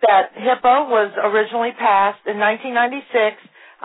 that HIPAA was originally passed in 1996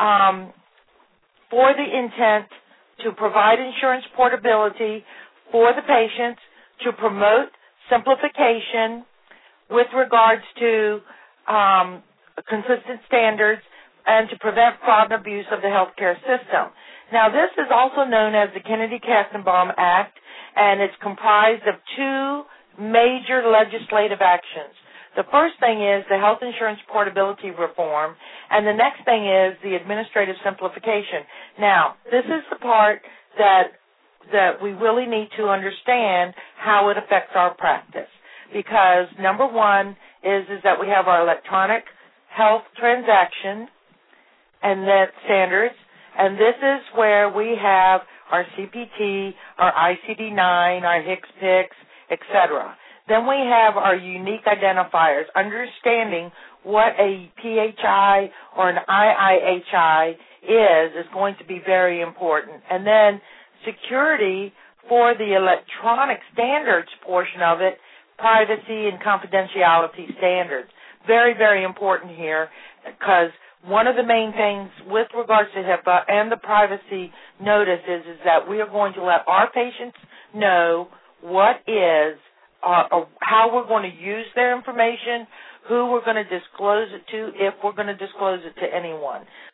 for the intent to provide insurance portability for the patients, to promote simplification with regards to consistent standards, and to prevent fraud and abuse of the healthcare system. Now, this is also known as the Kennedy-Katzenbaum Act, and it's comprised of two major legislative actions. The first thing is the health insurance portability reform, and the next thing is the administrative simplification. Now, this is the part that we really need to understand how it affects our practice, because number one is that we have our electronic health transaction and that standards, and this is where we have our CPT, our ICD-9, our HCPCS, etc. Then we have our unique identifiers. Understanding what a PHI or an IIHI is going to be very important. And then security for the electronic standards portion of it, privacy and confidentiality standards. Very, very important here, because one of the main things with regards to HIPAA and the privacy notice is that we are going to let our patients know what is, how we're going to use their information, who we're going to disclose it to, if we're going to disclose it to anyone.